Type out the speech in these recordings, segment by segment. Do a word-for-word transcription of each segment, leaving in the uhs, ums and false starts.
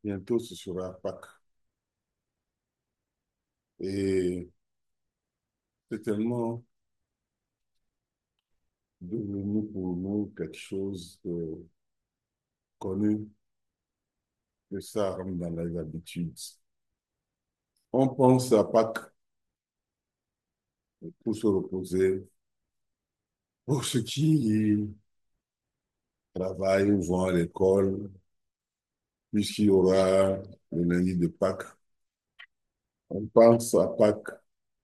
Bientôt, ce sera Pâques. Et c'est tellement devenu pour nous quelque chose de connu que ça rentre dans les habitudes. On pense à Pâques pour se reposer, pour ceux qui travaillent ou vont à l'école, puisqu'il y aura le lundi de Pâques. On pense à Pâques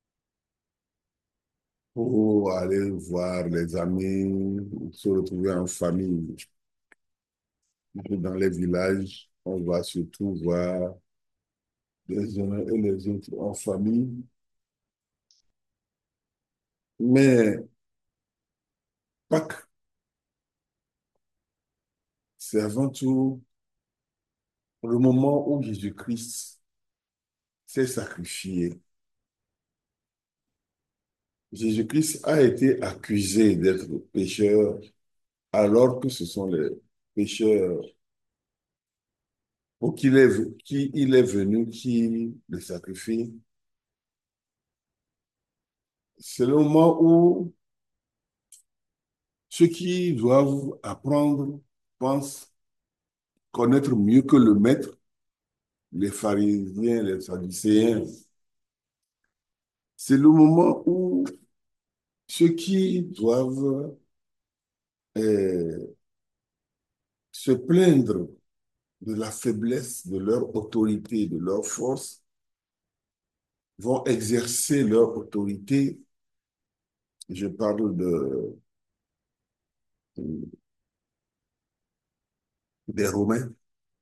pour aller voir les amis, se retrouver en famille. Dans les villages, on va surtout voir les uns et les autres en famille. Mais Pâques, c'est avant tout le moment où Jésus-Christ s'est sacrifié. Jésus-Christ a été accusé d'être pécheur alors que ce sont les pécheurs pour qui il est, qui il est venu qui le sacrifie. C'est le moment où ceux qui doivent apprendre pensent connaître mieux que le maître, les pharisiens, les sadducéens. C'est le moment où ceux qui doivent euh, se plaindre de la faiblesse de leur autorité, de leur force, vont exercer leur autorité. Je parle de, des Romains.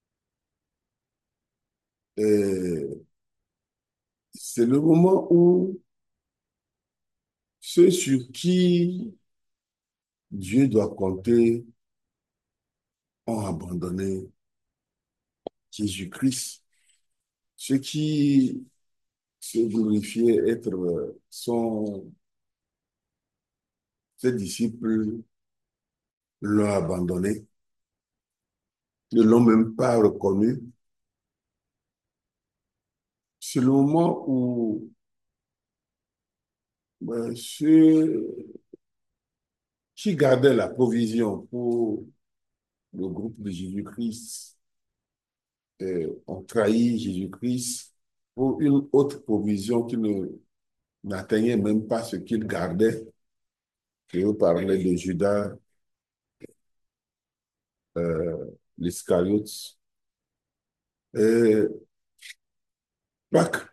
Et c'est le moment où ceux sur qui Dieu doit compter ont abandonné Jésus-Christ. Ceux qui se glorifiaient être euh, son, ses disciples l'ont abandonné, ne l'ont même pas reconnu. C'est le moment où ben, ceux qui gardaient la provision pour le groupe de Jésus-Christ euh, ont trahi Jésus-Christ pour une autre provision qui ne n'atteignait même pas ce qu'il gardait. Je vous parlais de Judas euh, l'Iscariote. Et Pâques,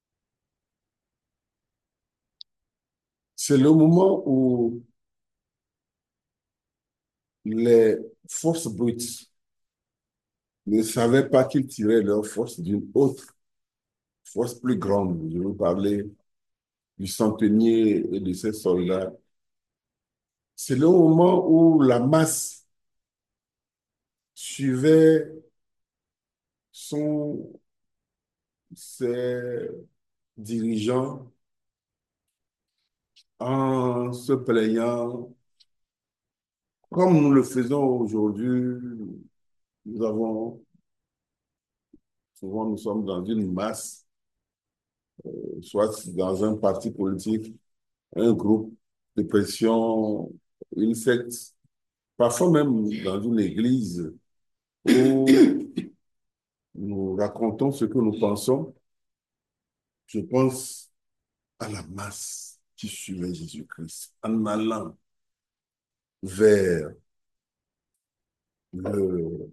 c'est le moment où les forces brutes ne savaient pas qu'ils tiraient leur force d'une autre force plus grande. Je vous parlais du centenier et de ses soldats. C'est le moment où la masse suivait son, ses dirigeants en se plaignant, comme nous le faisons aujourd'hui. Nous avons, souvent nous sommes dans une masse, soit dans un parti politique, un groupe de pression, une secte, parfois même dans une église où nous racontons ce que nous pensons. Je pense à la masse qui suivait Jésus-Christ en allant vers le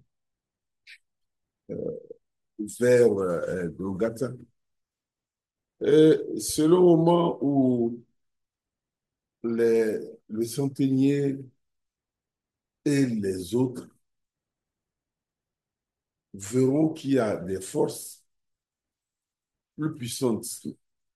vers euh, Golgotha. Et c'est le moment où les, le centenier et les autres verront qu'il y a des forces plus puissantes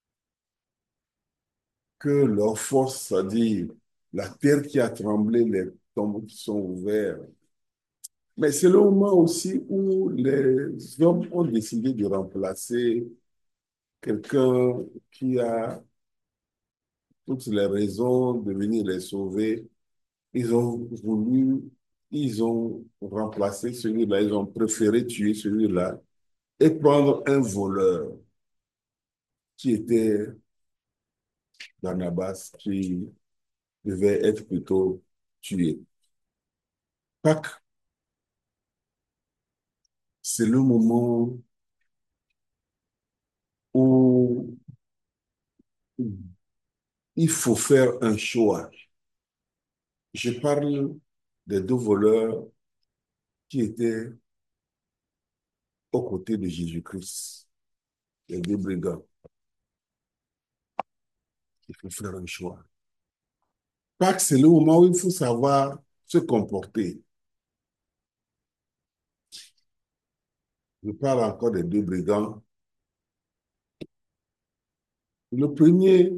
que leurs forces, c'est-à-dire la terre qui a tremblé, les tombeaux qui sont ouverts. Mais c'est le moment aussi où les hommes ont décidé de remplacer quelqu'un qui a toutes les raisons de venir les sauver. Ils ont voulu, ils ont remplacé celui-là, ils ont préféré tuer celui-là et prendre un voleur qui était Barnabas, qui devait être plutôt tué. Pâques, c'est le moment où il faut faire un choix. Je parle des deux voleurs qui étaient aux côtés de Jésus-Christ, les deux brigands. Il faut faire un choix. Pâques, c'est le moment où il faut savoir se comporter. Je parle encore des deux brigands. Le premier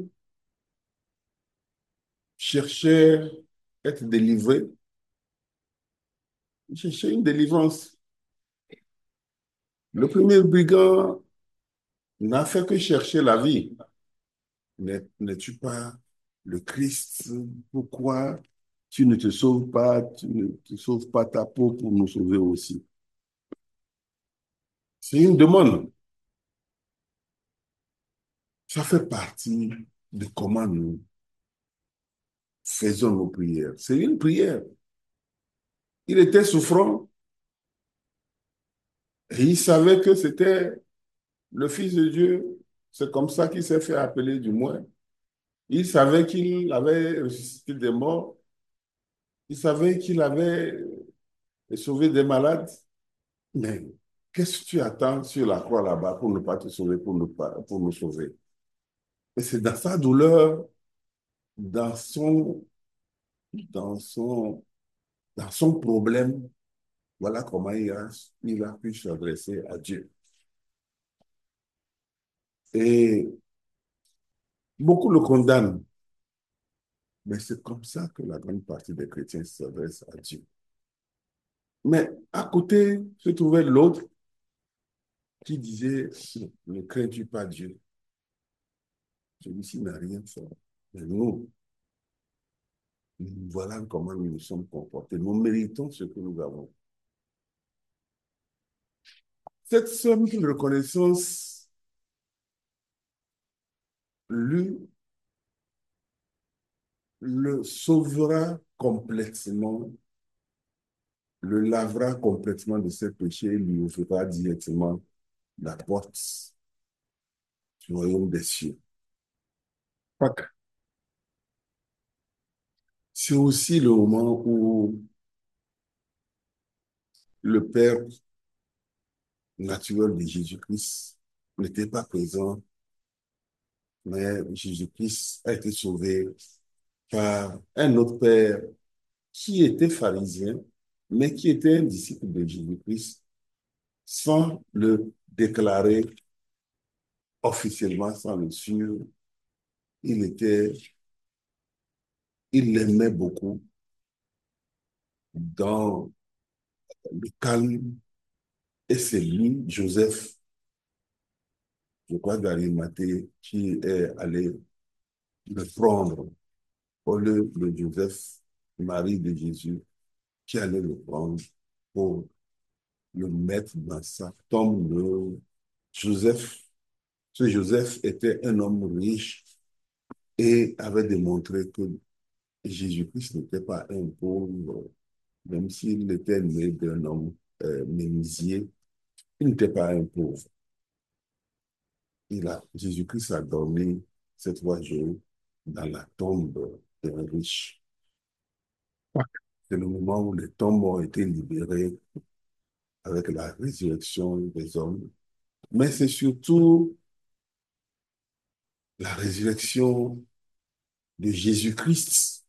cherchait à être délivré. Il cherchait une délivrance. Le premier brigand n'a fait que chercher la vie. N'es-tu pas le Christ? Pourquoi tu ne te sauves pas, tu ne te sauves pas ta peau pour nous sauver aussi? C'est une demande. Ça fait partie de comment nous faisons nos prières. C'est une prière. Il était souffrant et il savait que c'était le Fils de Dieu. C'est comme ça qu'il s'est fait appeler du moins. Il savait qu'il avait ressuscité des morts. Il savait qu'il avait sauvé des malades. Mais qu'est-ce que tu attends sur la croix là-bas pour ne pas te sauver, pour, ne pas, pour nous sauver? Et c'est dans sa douleur, dans son, dans son, dans son problème, voilà comment il a, il a pu s'adresser à Dieu. Et beaucoup le condamnent, mais c'est comme ça que la grande partie des chrétiens s'adressent à Dieu. Mais à côté se trouvait l'autre qui disait, ne crains-tu pas Dieu? Celui-ci n'a rien fait. Mais nous, voilà comment nous nous sommes comportés. Nous méritons ce que nous avons. Cette simple reconnaissance, lui, le sauvera complètement, le lavera complètement de ses péchés et lui ouvrira directement la porte du royaume des cieux. Pâques, c'est aussi le moment où le Père naturel de Jésus-Christ n'était pas présent, mais Jésus-Christ a été sauvé par un autre Père qui était pharisien, mais qui était un disciple de Jésus-Christ sans le déclarer officiellement, sans le suivre. Il était, il l'aimait beaucoup dans le calme et c'est lui, Joseph, je crois d'Arimathée, qui est allé le prendre au lieu de Joseph, Marie de Jésus, qui allait le prendre pour le mettre dans sa tombe de Joseph. Ce Joseph était un homme riche et avait démontré que Jésus-Christ n'était pas un pauvre, même s'il était né d'un homme euh, menuisier, il n'était pas un pauvre. Il a, Jésus-Christ a dormi ces trois jours dans la tombe d'un riche. C'est le moment où les tombes ont été libérées avec la résurrection des hommes. Mais c'est surtout la résurrection de Jésus-Christ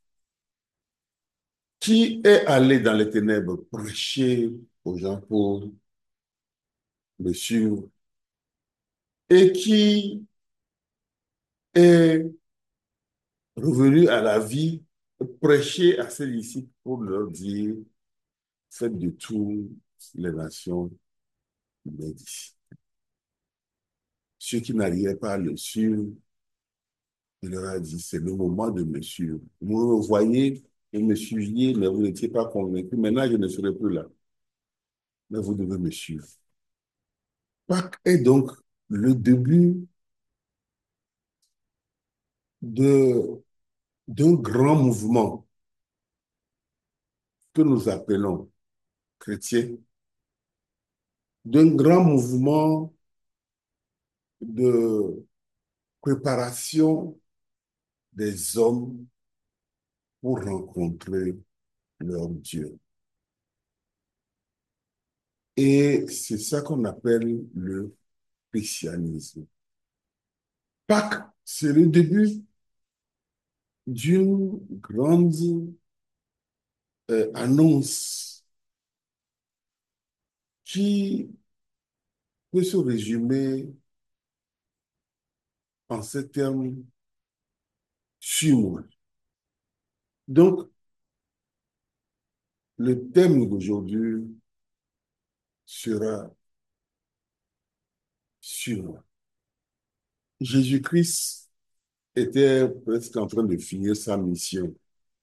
qui est allé dans les ténèbres prêcher aux gens pauvres, le suivre, et qui est revenu à la vie, prêcher à ses disciples pour leur dire, faites de toutes les nations mes disciples. Ceux qui n'arrivaient pas à le suivre, il leur a dit, c'est le moment de me suivre. Vous me voyez, vous me suiviez, mais vous n'étiez pas convaincus. Maintenant, je ne serai plus là. Mais vous devez me suivre. Pâques est donc le début de, d'un grand mouvement que nous appelons chrétien, d'un grand mouvement de préparation des hommes pour rencontrer leur Dieu. Et c'est ça qu'on appelle le christianisme. Pâques, c'est le début d'une grande euh, annonce qui peut se résumer en ces termes: suis-moi. Donc, le thème d'aujourd'hui sera suis-moi. Jésus-Christ était presque en train de finir sa mission.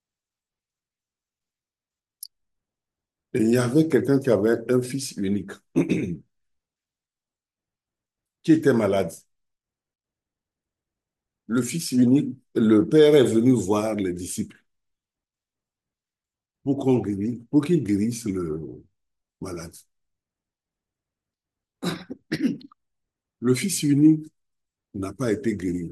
Et il y avait quelqu'un qui avait un fils unique qui était malade. Le fils unique, le père est venu voir les disciples pour qu'on guérisse, pour qu'ils guérissent le malade. Le fils unique n'a pas été guéri.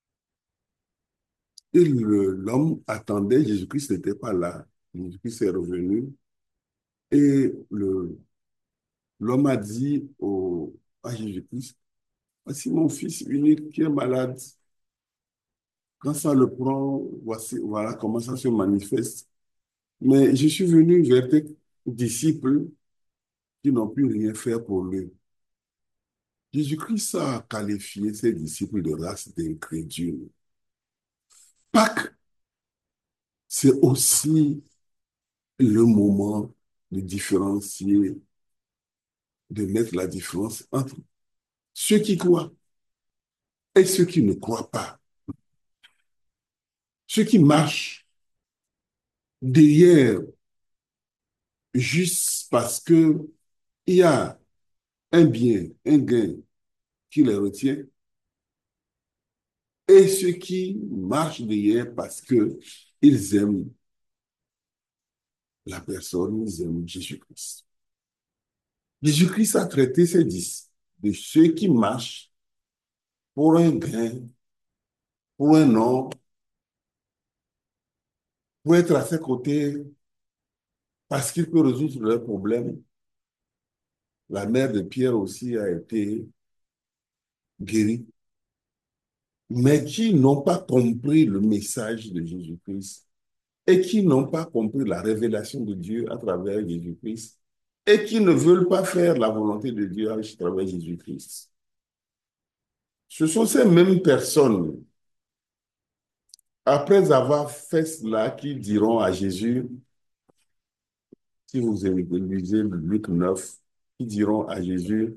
Et le- l'homme attendait, Jésus-Christ n'était pas là. Jésus-Christ est revenu et le, l'homme a dit au, à Jésus-Christ: voici mon fils unique qui est malade. Quand ça le prend, voici, voilà comment ça se manifeste. Mais je suis venu vers tes disciples qui n'ont pu rien faire pour lui. Jésus-Christ a qualifié ses disciples de race d'incrédules. Pâques, c'est aussi le moment de différencier, de mettre la différence entre ceux qui croient et ceux qui ne croient pas. Ceux qui marchent derrière juste parce que il y a un bien, un gain qui les retient, et ceux qui marchent derrière parce que ils aiment la personne, ils aiment Jésus-Christ. Jésus-Christ a traité ses disciples de ceux qui marchent pour un gain, pour un nom, pour être à ses côtés parce qu'il peut résoudre leurs problèmes. La mère de Pierre aussi a été guérie, mais qui n'ont pas compris le message de Jésus-Christ et qui n'ont pas compris la révélation de Dieu à travers Jésus-Christ et qui ne veulent pas faire la volonté de Dieu à travers Jésus-Christ. Ce sont ces mêmes personnes, après avoir fait cela, qui diront à Jésus, si vous lisez Luc neuf, qui diront à Jésus: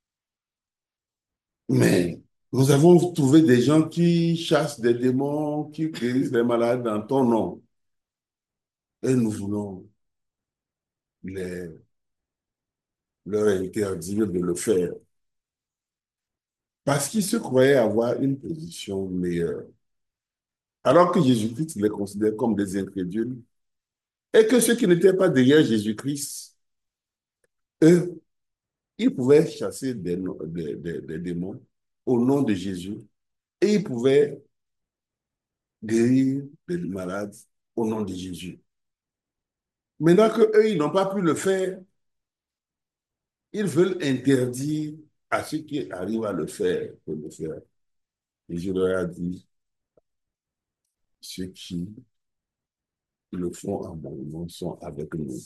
mais nous avons trouvé des gens qui chassent des démons, qui guérissent les malades dans ton nom. Et nous voulons les, leur interdire de le faire. Parce qu'ils se croyaient avoir une position meilleure. Alors que Jésus-Christ les considère comme des incrédules. Et que ceux qui n'étaient pas derrière Jésus-Christ, eux, ils pouvaient chasser des, des, des, des démons au nom de Jésus. Et ils pouvaient guérir les malades au nom de Jésus. Maintenant qu'eux, ils n'ont pas pu le faire, ils veulent interdire à ceux qui arrivent à le faire de le faire. Et je leur ai dit: ceux qui le font en mon nom sont avec nous.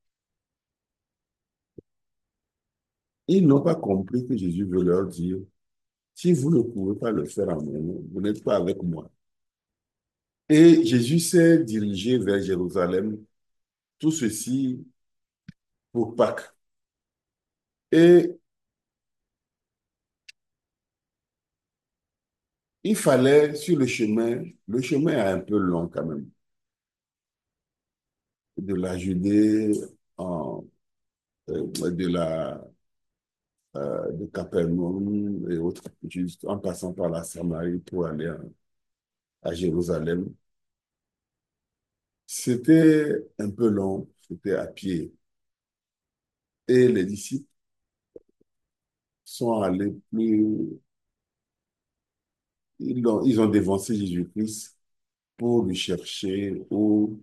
Ils n'ont pas compris que Jésus veut leur dire: si vous ne pouvez pas le faire en mon nom, vous n'êtes pas avec moi. Et Jésus s'est dirigé vers Jérusalem, tout ceci pour Pâques. Et il fallait, sur le chemin, le chemin est un peu long quand même, de la Judée, en, euh, de la euh, de Capernaum et autres, juste en passant par la Samarie pour aller à, à Jérusalem. C'était un peu long, c'était à pied. Et les disciples sont allés plus, ils ont, ils ont dévancé Jésus-Christ pour lui chercher où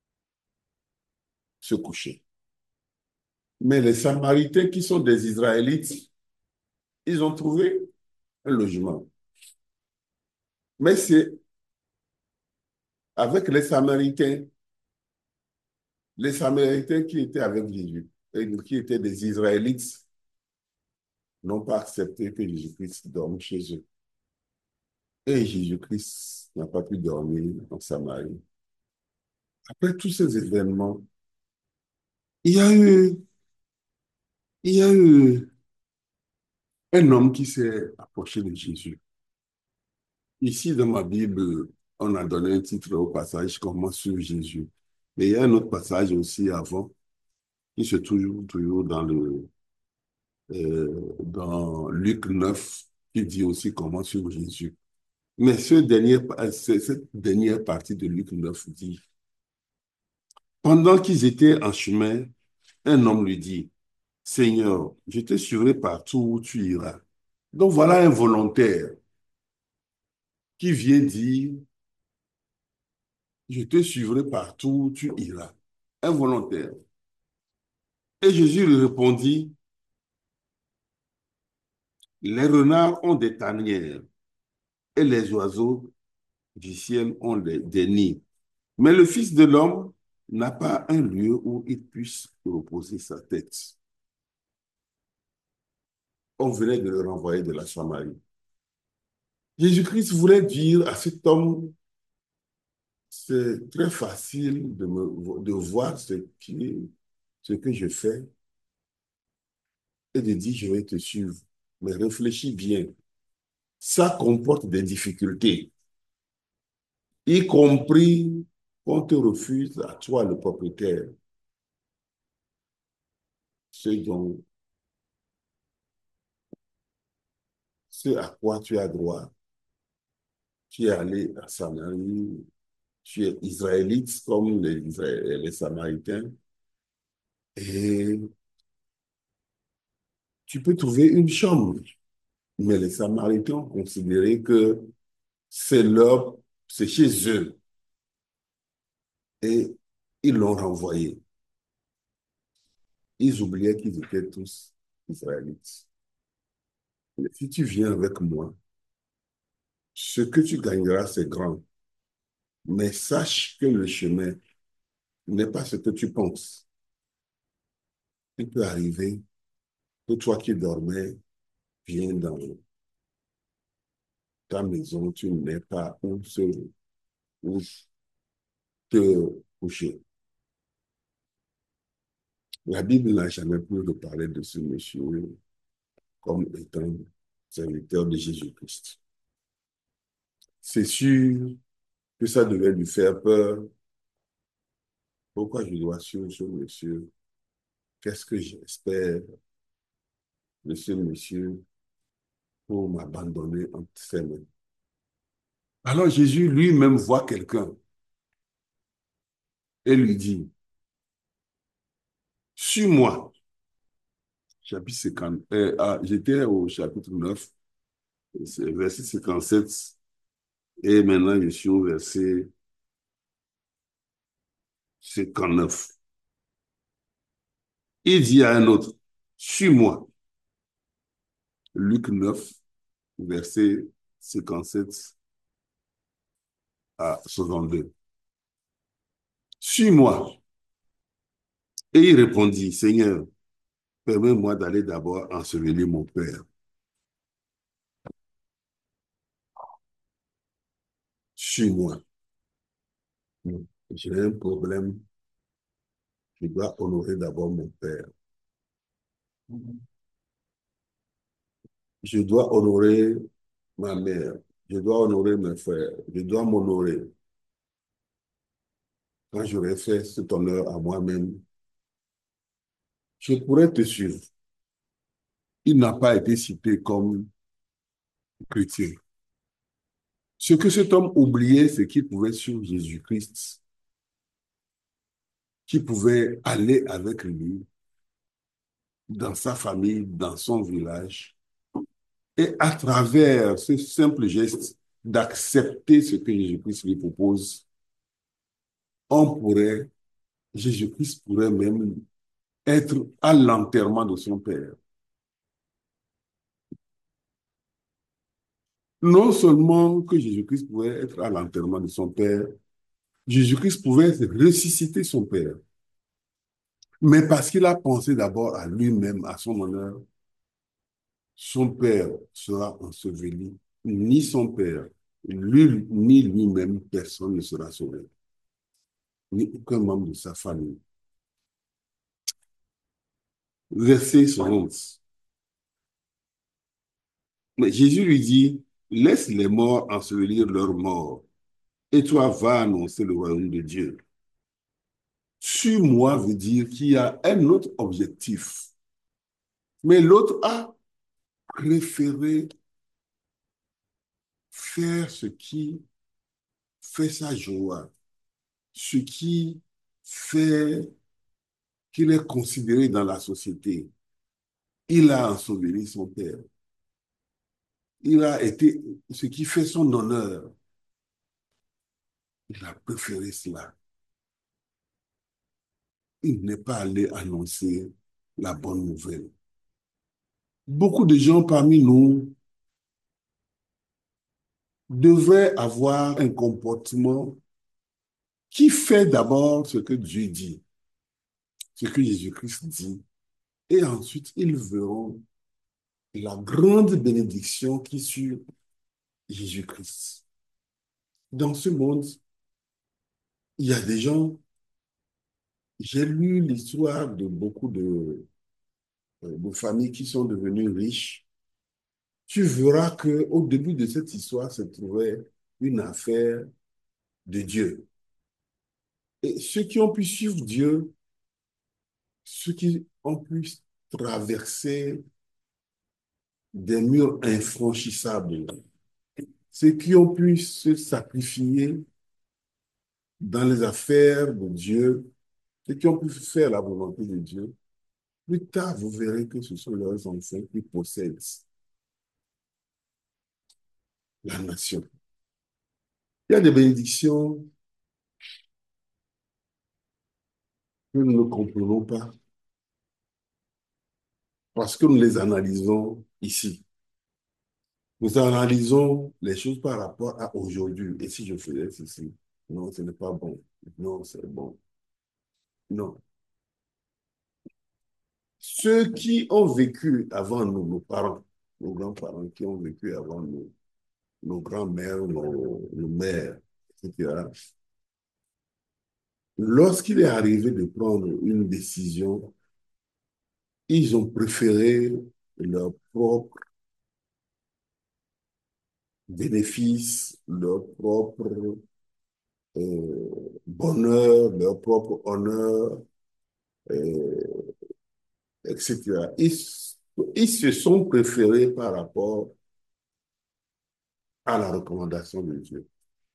se coucher. Mais les Samaritains, qui sont des Israélites, ils ont trouvé un logement. Mais c'est avec les Samaritains, les Samaritains qui étaient avec Jésus, et qui étaient des Israélites, n'ont pas accepté que Jésus-Christ dorme chez eux. Et Jésus-Christ n'a pas pu dormir en Samarie. Après tous ces événements, il y a eu, il y a eu un homme qui s'est approché de Jésus. Ici, dans ma Bible, on a donné un titre au passage Comment sur Jésus. Mais il y a un autre passage aussi avant, qui se trouve toujours dans le, euh, dans Luc neuf, qui dit aussi Comment sur Jésus. Mais ce dernier, cette dernière partie de Luc neuf dit, pendant qu'ils étaient en chemin, un homme lui dit, Seigneur, je te suivrai partout où tu iras. Donc voilà un volontaire qui vient dire, je te suivrai partout où tu iras. Un volontaire. Et Jésus lui répondit, les renards ont des tanières et les oiseaux du ciel ont des, des nids. Mais le Fils de l'homme n'a pas un lieu où il puisse reposer sa tête. On venait de le renvoyer de la Samarie. Jésus-Christ voulait dire à cet homme, c'est très facile de, me, de voir ce, qui, ce que je fais et de dire, je vais te suivre. Mais réfléchis bien. Ça comporte des difficultés, y compris qu'on te refuse à toi, le propriétaire, ce dont, ce à quoi tu as droit. Tu es allé à Samarie, tu es israélite comme les, les Samaritains, et tu peux trouver une chambre. Mais les Samaritains ont considéré que c'est leur, c'est chez eux, et ils l'ont renvoyé. Ils oubliaient qu'ils étaient tous israélites. Mais si tu viens avec moi, ce que tu gagneras, c'est grand. Mais sache que le chemin n'est pas ce que tu penses. Il peut arriver que toi qui dormais, viens dans ta maison, tu n'es pas où, se, où te coucher. La Bible n'a jamais pu reparler de ce monsieur comme étant serviteur de Jésus-Christ. C'est sûr que ça devait lui faire peur. Pourquoi je dois suivre ce monsieur? Qu'est-ce que j'espère de ce monsieur pour m'abandonner entre ses mains? Alors Jésus lui-même voit quelqu'un et lui dit, suis-moi. Chapitre cinquante, euh, ah, j'étais au chapitre neuf, verset cinquante-sept, et maintenant je suis au verset cinquante-neuf. Il dit à un autre, suis-moi. Luc neuf, verset cinquante-sept à soixante-deux. Suis-moi. Et il répondit, Seigneur, permets-moi d'aller d'abord ensevelir mon père. Suis-moi. J'ai un problème. Je dois honorer d'abord mon père. Je dois honorer ma mère. Je dois honorer mes frères. Je dois m'honorer. Quand j'aurai fait cet honneur à moi-même, je pourrais te suivre. il n'a pas été cité comme chrétien. Ce que cet homme oubliait, c'est qu'il pouvait suivre Jésus-Christ, qu'il pouvait aller avec lui dans sa famille, dans son village. Et à travers ce simple geste d'accepter ce que Jésus-Christ lui propose, on pourrait, Jésus-Christ pourrait même être à l'enterrement de son père. Non seulement que Jésus-Christ pouvait être à l'enterrement de son père, Jésus-Christ pouvait ressusciter son père. Mais parce qu'il a pensé d'abord à lui-même, à son honneur, son père sera enseveli, ni son père, lui, ni lui-même, personne ne sera sauvé, ni aucun membre de sa famille. Verset onze. Mais Jésus lui dit, laisse les morts ensevelir leurs morts, et toi va annoncer le royaume de Dieu. Suis-moi veut dire qu'il y a un autre objectif, mais l'autre a préféré faire ce qui fait sa joie, ce qui fait qu'il est considéré dans la société. Il a enseveli son père. Il a été ce qui fait son honneur. Il a préféré cela. Il n'est pas allé annoncer la bonne nouvelle. Beaucoup de gens parmi nous devraient avoir un comportement qui fait d'abord ce que Dieu dit, ce que Jésus-Christ dit, et ensuite ils verront la grande bénédiction qui suit Jésus-Christ. Dans ce monde, il y a des gens, j'ai lu l'histoire de beaucoup de, de familles qui sont devenues riches. Tu verras qu'au début de cette histoire se trouvait une affaire de Dieu. Et ceux qui ont pu suivre Dieu, ceux qui ont pu traverser des murs infranchissables, ceux qui ont pu se sacrifier dans les affaires de Dieu, ceux qui ont pu faire la volonté de Dieu, plus tard, vous verrez que ce sont leurs enfants qui possèdent la nation. Il y a des bénédictions que nous ne comprenons pas parce que nous les analysons ici. Nous analysons les choses par rapport à aujourd'hui. Et si je faisais ceci? Non, ce n'est pas bon. Non, c'est bon. Non. Ceux qui ont vécu avant nous, nos parents, nos grands-parents qui ont vécu avant nous, nos grands-mères, nos, nos mères, et cetera, lorsqu'il est arrivé de prendre une décision, ils ont préféré leur propre bénéfice, leur propre euh, bonheur, leur propre honneur, euh, et cetera. Ils, ils se sont préférés par rapport à la recommandation de Dieu.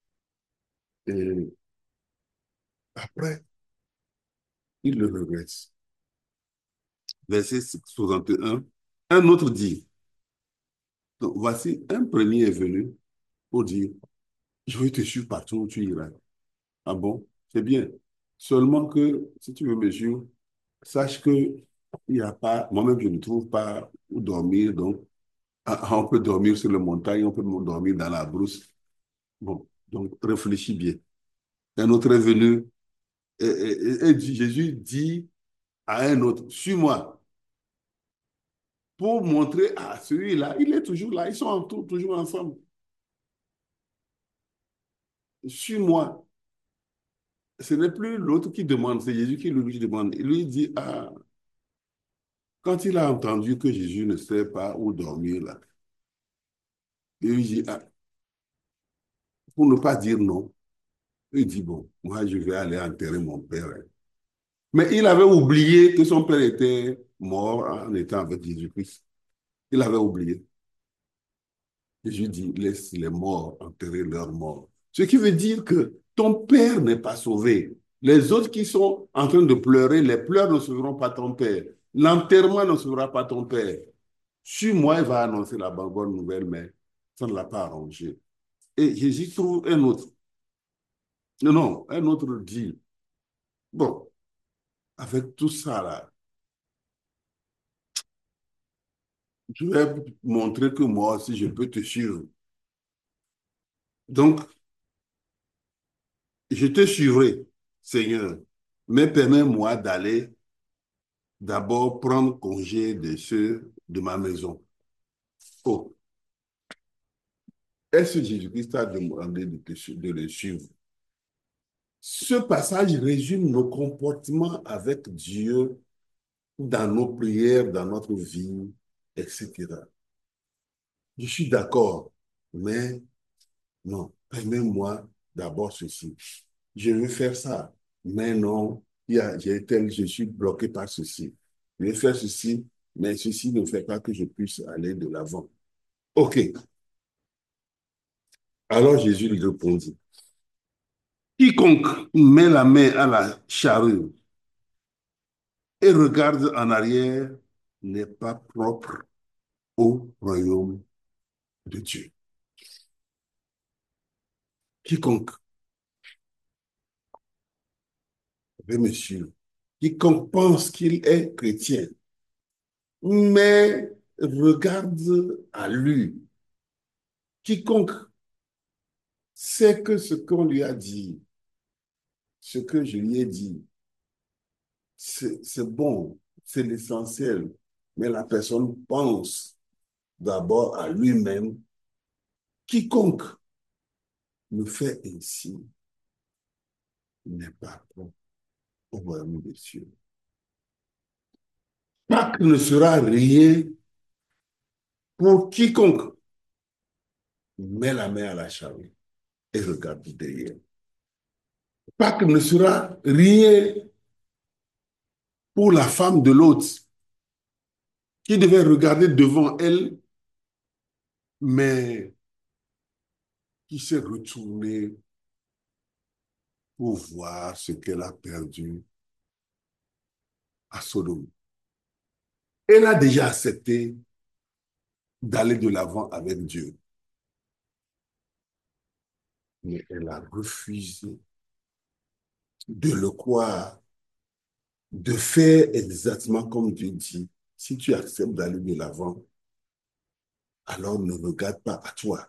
Et après, ils le regrettent. Verset soixante et un. Un autre dit, donc voici un premier est venu pour dire, je vais te suivre partout où tu iras. Ah bon? C'est bien. Seulement que si tu veux me suivre, sache que il n'y a pas, moi-même je ne trouve pas où dormir, donc ah, on peut dormir sur la montagne, on peut dormir dans la brousse. Bon, donc réfléchis bien. Un autre est venu et, et- et Jésus dit à un autre, suis-moi, pour montrer à celui-là, il est toujours là, ils sont en tout, toujours ensemble. Suis-moi. Ce n'est plus l'autre qui demande, c'est Jésus qui lui demande. Il lui dit, ah, quand il a entendu que Jésus ne sait pas où dormir là, il lui dit, ah, pour ne pas dire non, il dit, bon, moi je vais aller enterrer mon père. Mais il avait oublié que son père était mort en étant avec Jésus-Christ. Il avait oublié. Jésus dit, laisse les morts enterrer leurs morts. Ce qui veut dire que ton père n'est pas sauvé. Les autres qui sont en train de pleurer, les pleurs ne sauveront pas ton père. L'enterrement ne sauvera pas ton père. Suis-moi, il va annoncer la bonne nouvelle, mais ça ne l'a pas arrangé. Et Jésus trouve un autre. Non, non, un autre dit, bon, avec tout ça là, je vais montrer que moi aussi je peux te suivre. Donc, je te suivrai, Seigneur, mais permets-moi d'aller d'abord prendre congé de ceux de ma maison. Oh, est-ce que Jésus-Christ t'a demandé de, te, de le suivre? Ce passage résume nos comportements avec Dieu dans nos prières, dans notre vie, et cetera. Je suis d'accord, mais non, permets-moi d'abord ceci. Je veux faire ça, mais non, il y a, j'ai tel, je suis bloqué par ceci. Je vais faire ceci, mais ceci ne fait pas que je puisse aller de l'avant. OK. Alors Jésus lui répondit, quiconque met la main à la charrue et regarde en arrière n'est pas propre au royaume de Dieu. Quiconque, oui, monsieur, quiconque pense qu'il est chrétien, mais regarde à lui. Quiconque sait que ce qu'on lui a dit, ce que je lui ai dit, c'est bon, c'est l'essentiel, mais la personne pense d'abord à lui-même. Quiconque le fait ainsi n'est pas bon au royaume des cieux. Pâques ne sera rien pour quiconque met la main à la charrue et regarde derrière. Pâques ne sera rien pour la femme de l'autre qui devait regarder devant elle, mais qui s'est retournée pour voir ce qu'elle a perdu à Sodome. Elle a déjà accepté d'aller de l'avant avec Dieu, mais elle a refusé de le croire, de faire exactement comme Dieu dit. Si tu acceptes d'aller de l'avant, alors ne regarde pas à toi.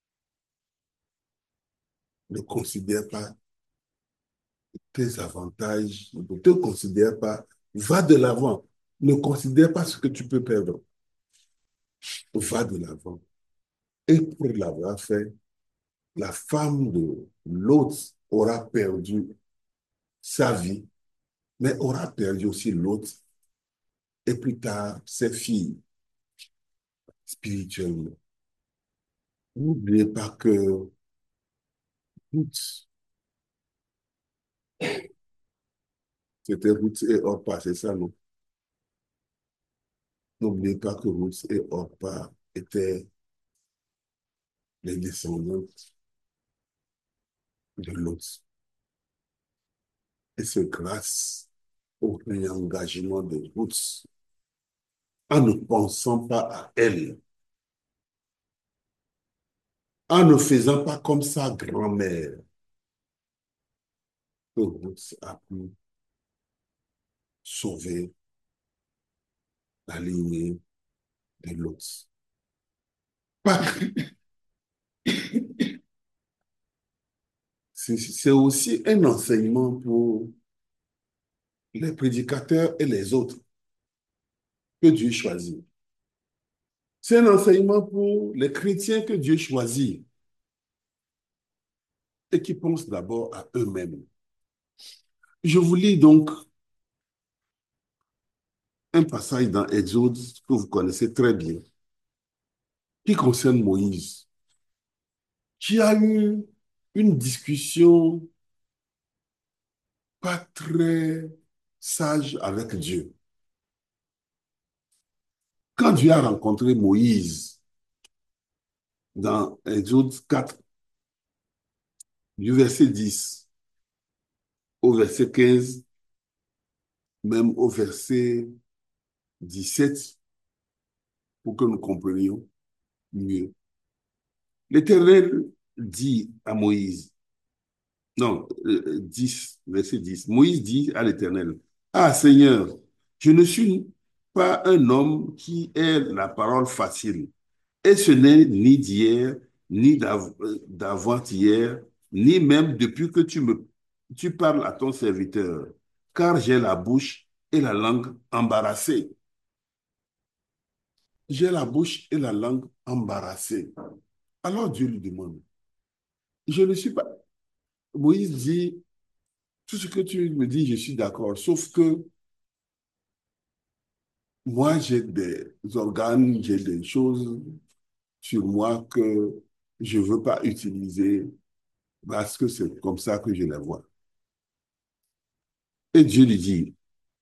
Ne considère pas tes avantages, ne te considère pas. Va de l'avant. Ne considère pas ce que tu peux perdre. Va de l'avant. Et pour l'avoir fait, la femme de l'autre aura perdu sa vie, mais aura perdu aussi l'autre et plus tard ses filles spirituellement. N'oubliez pas que Ruth, c'était Ruth et Orpa, c'est ça, non? N'oubliez pas que Ruth et Orpa étaient les descendantes de Lot. Et c'est grâce au réengagement de Ruth, en ne pensant pas à elle, en ne faisant pas comme sa grand-mère, que Ruth a pu sauver la lignée de Lot. C'est aussi un enseignement pour les prédicateurs et les autres que Dieu choisit. C'est un enseignement pour les chrétiens que Dieu choisit et qui pensent d'abord à eux-mêmes. Je vous lis donc un passage dans Exode que vous connaissez très bien, qui concerne Moïse, qui a eu une discussion pas très sage avec Dieu. Quand Dieu a rencontré Moïse dans Exode quatre, du verset dix au verset quinze, même au verset dix-sept, pour que nous comprenions mieux. L'Éternel dit à Moïse, non, euh, dix, verset dix, Moïse dit à l'Éternel, ah Seigneur, je ne suis pas un homme qui ait la parole facile, et ce n'est ni d'hier, ni d'av- euh, d'avant-hier, ni même depuis que tu me, tu parles à ton serviteur, car j'ai la bouche et la langue embarrassées. J'ai la bouche et la langue embarrassées. Alors Dieu lui demande, je ne suis pas. Moïse dit, tout ce que tu me dis, je suis d'accord, sauf que moi, j'ai des organes, j'ai des choses sur moi que je ne veux pas utiliser parce que c'est comme ça que je les vois. Et Dieu lui dit,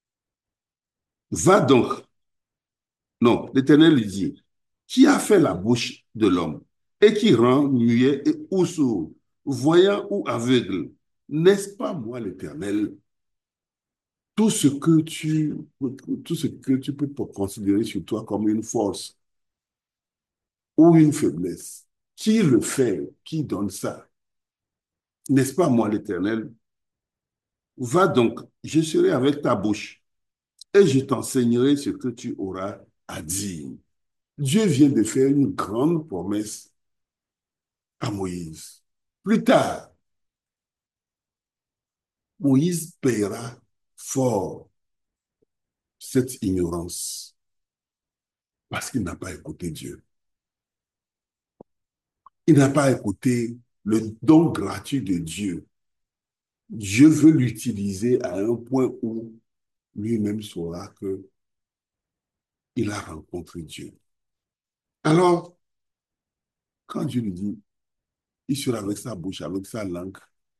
va donc. Non, l'Éternel lui dit, qui a fait la bouche de l'homme et qui rend muet et ou sourd, voyant ou aveugle? N'est-ce pas moi l'Éternel? Tout ce que tu, tout ce que tu peux considérer sur toi comme une force ou une faiblesse, qui le fait, qui donne ça? N'est-ce pas moi l'Éternel? Va donc, je serai avec ta bouche et je t'enseignerai ce que tu auras à dire. Dieu vient de faire une grande promesse à Moïse. Plus tard, Moïse paiera fort cette ignorance parce qu'il n'a pas écouté Dieu. Il n'a pas écouté le don gratuit de Dieu. Dieu veut l'utiliser à un point où lui-même saura qu'il a rencontré Dieu. Alors, quand Dieu lui dit, il sera avec sa bouche, avec sa langue.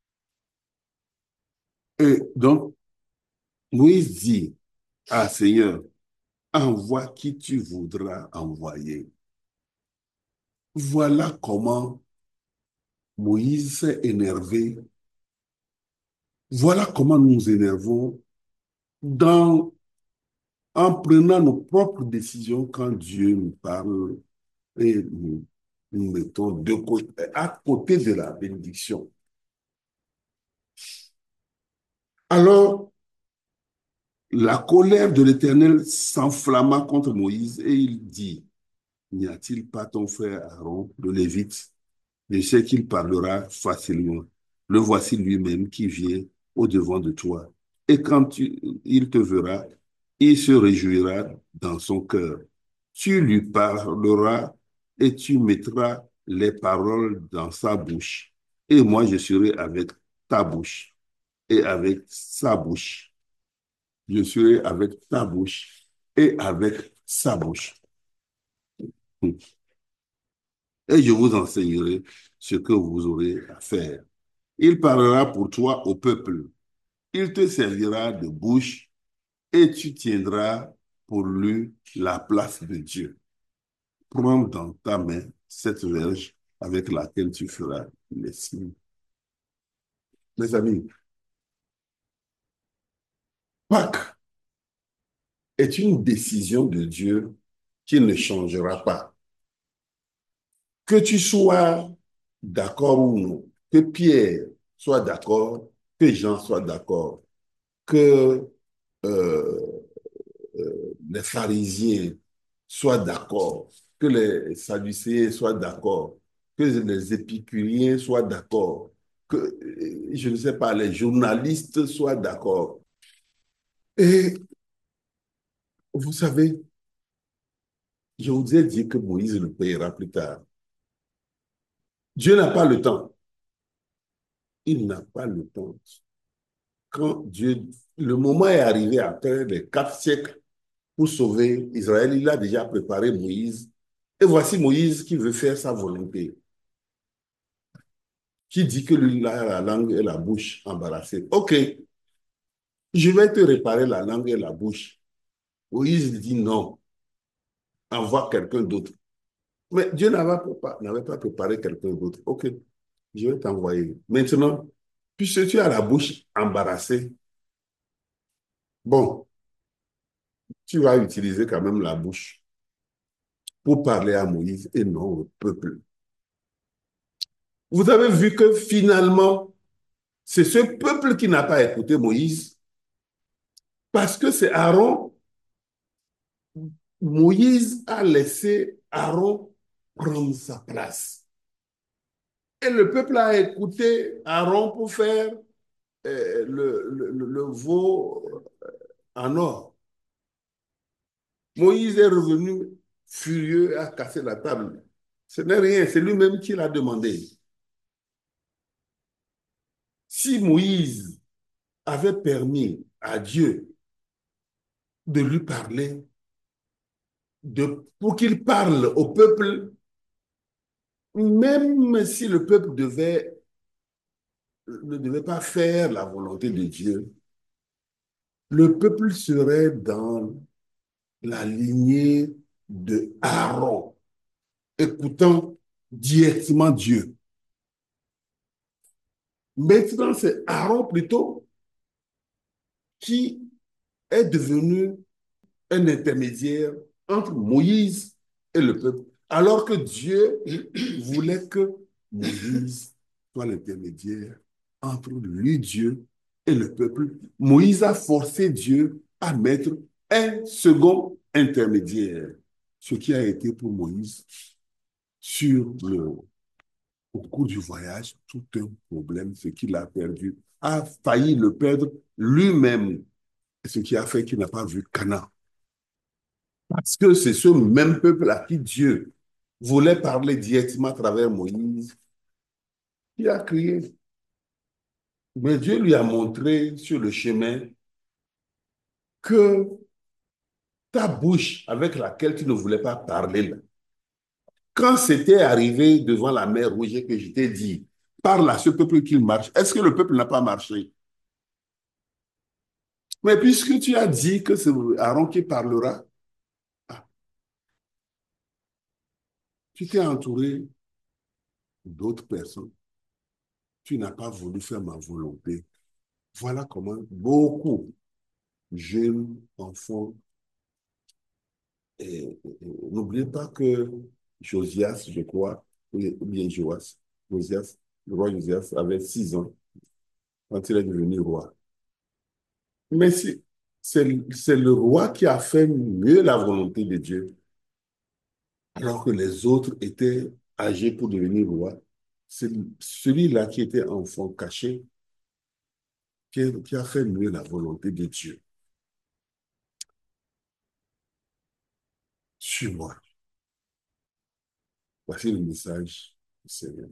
Et donc, Moïse dit, ah Seigneur, envoie qui tu voudras envoyer. Voilà comment Moïse s'est énervé. Voilà comment nous nous énervons dans, en prenant nos propres décisions quand Dieu nous parle et nous, nous mettons de côté, à côté de la bénédiction. Alors, la colère de l'Éternel s'enflamma contre Moïse et il dit, n'y a-t-il pas ton frère Aaron, le Lévite? Je sais qu'il parlera facilement. Le voici lui-même qui vient au-devant de toi. Et quand tu, il te verra, il se réjouira dans son cœur. Tu lui parleras et tu mettras les paroles dans sa bouche. Et moi, je serai avec ta bouche et avec sa bouche. Je serai avec ta bouche et avec sa bouche. Et je vous enseignerai ce que vous aurez à faire. Il parlera pour toi au peuple. Il te servira de bouche et tu tiendras pour lui la place de Dieu. Prends dans ta main cette verge avec laquelle tu feras les signes. Mes amis, Pâques est une décision de Dieu qui ne changera pas. Que tu sois d'accord ou non, que Pierre soit d'accord, que Jean soit d'accord, que euh, euh, les pharisiens soient d'accord, que les sadducéens soient d'accord, que les épicuriens soient d'accord, que, euh, je ne sais pas, les journalistes soient d'accord. Et vous savez, je vous ai dit que Moïse le payera plus tard. Dieu n'a pas le temps. Il n'a pas le temps. Quand Dieu, le moment est arrivé après les quatre siècles pour sauver Israël, il a déjà préparé Moïse. Et voici Moïse qui veut faire sa volonté, qui dit que lui, il a la langue et la bouche embarrassées. OK, je vais te réparer la langue et la bouche. Moïse dit non. envoie quelqu'un d'autre. Mais Dieu n'avait pas, n'avait pas préparé quelqu'un d'autre. OK, je vais t'envoyer. Maintenant, puisque tu as la bouche embarrassée, bon, tu vas utiliser quand même la bouche pour parler à Moïse et non au peuple. Vous avez vu que finalement, c'est ce peuple qui n'a pas écouté Moïse parce que c'est Aaron. Moïse a laissé Aaron prendre sa place. Et le peuple a écouté Aaron pour faire euh, le, le, le veau en or. Moïse est revenu furieux et a cassé la table. Ce n'est rien, c'est lui-même qui l'a demandé. Si Moïse avait permis à Dieu de lui parler, de, pour qu'il parle au peuple, même si le peuple devait, ne devait pas faire la volonté de Dieu, le peuple serait dans la lignée de Aaron, écoutant directement Dieu. Maintenant, c'est Aaron plutôt qui est devenu un intermédiaire entre Moïse et le peuple, alors que Dieu voulait que Moïse soit l'intermédiaire entre lui, Dieu, et le peuple. Moïse a forcé Dieu à mettre un second intermédiaire, ce qui a été pour Moïse sur le, au cours du voyage tout un problème, ce qu'il a perdu, a failli le perdre lui-même, ce qui a fait qu'il n'a pas vu Canaan. Parce que c'est ce même peuple à qui Dieu voulait parler directement à travers Moïse qui a crié. Mais Dieu lui a montré sur le chemin que ta bouche avec laquelle tu ne voulais pas parler, là, quand c'était arrivé devant la mer Rouge et que je t'ai dit, parle à ce peuple qu'il marche, est-ce que le peuple n'a pas marché? Mais puisque tu as dit que c'est Aaron qui parlera, ah, tu t'es entouré d'autres personnes. Tu n'as pas voulu faire ma volonté. Voilà comment beaucoup de jeunes enfants. Et, et, et n'oubliez pas que Josias, je crois, ou bien Joas, Josias, le roi Josias avait six ans quand il est devenu roi. Mais c'est c'est le roi qui a fait mieux la volonté de Dieu, alors que les autres étaient âgés pour devenir roi. C'est celui-là qui était enfant caché qui, qui a fait mieux la volonté de Dieu. Suis-moi. Voici le message du Seigneur.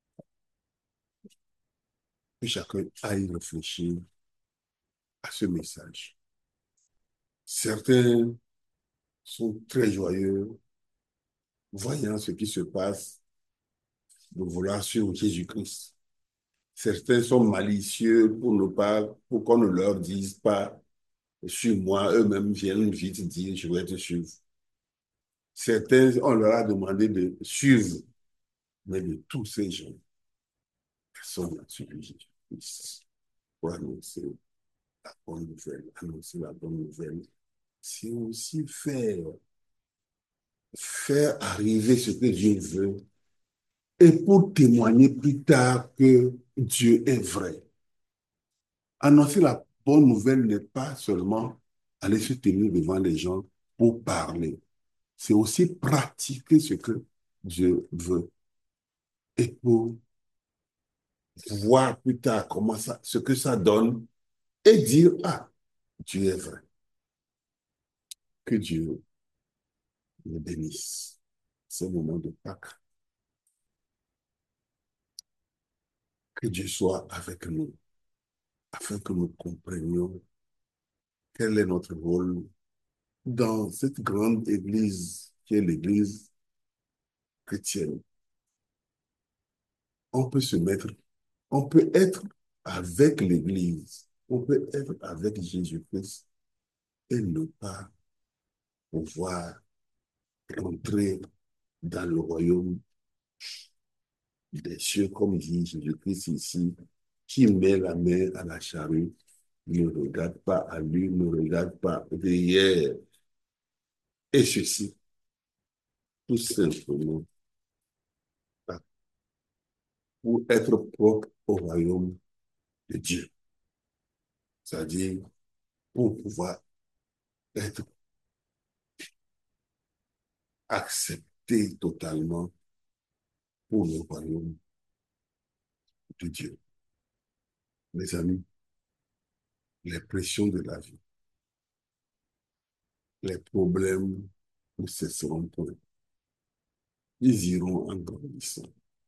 Que chacun aille réfléchir à ce message. Certains sont très joyeux, voyant ce qui se passe, de vouloir suivre Jésus-Christ. Certains sont malicieux pour ne pas, pour qu'on ne leur dise pas, suis-moi, eux-mêmes viennent vite dire, je vais te suivre. Certains, on leur a demandé de suivre, mais de tous ces gens, personne n'a suivi Jésus-Christ pour annoncer la bonne nouvelle, annoncer la bonne nouvelle. C'est aussi faire, faire arriver ce que Dieu veut et pour témoigner plus tard que Dieu est vrai. Annoncer la bonne nouvelle n'est pas seulement aller se tenir devant les gens pour parler. C'est aussi pratiquer ce que Dieu veut et pour voir plus tard comment ça, ce que ça donne et dire, ah, Dieu est vrai. Que Dieu nous bénisse. Ce moment de Pâques. Que Dieu soit avec nous, afin que nous comprenions quel est notre rôle dans cette grande église qui est l'église chrétienne. On peut se mettre, on peut être avec l'église, on peut être avec Jésus-Christ et ne pas pouvoir entrer dans le royaume des cieux, comme dit Jésus-Christ ici, qui met la main à la charrue, ne regarde pas à lui, ne regarde pas derrière. Et ceci, tout simplement, pour être propre au royaume de Dieu. C'est-à-dire, pour pouvoir être accepté totalement pour le royaume de Dieu. Mes amis, les pressions de la vie, les problèmes ne cesseront point. Ils iront en grandissant.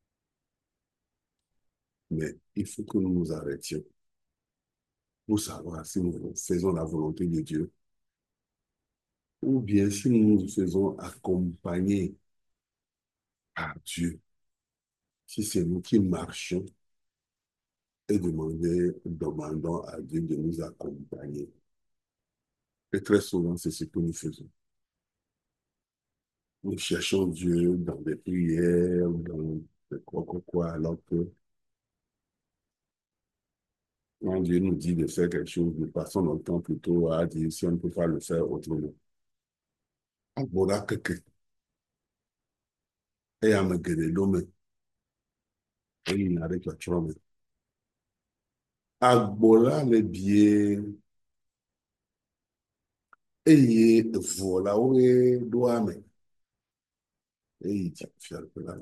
Mais il faut que nous nous arrêtions pour savoir si nous faisons la volonté de Dieu ou bien si nous nous faisons accompagner par Dieu, si c'est nous qui marchons et demander, demandons à Dieu de nous accompagner. Et très souvent, c'est ce que nous faisons. Nous cherchons Dieu dans des prières, dans des quoi, quoi, quoi, alors que quand Dieu nous dit de faire quelque chose, nous passons notre temps plutôt à dire si on ne peut pas le faire autrement. Agbola keke, et à me guérir l'homme, et il n'arrête pas de Agbola le biais, et il voilà où est douane, et il dit, fier que là,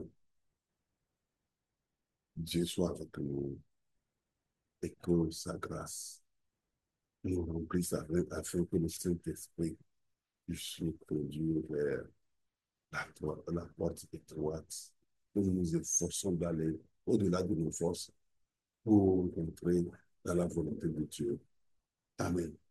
Dieu soit avec nous, et que sa grâce nous remplisse avec, afin que le Saint-Esprit puisse nous conduire vers la, la porte étroite, que nous nous efforçons d'aller au-delà de nos forces pour entrer dans la volonté de Dieu. Amen.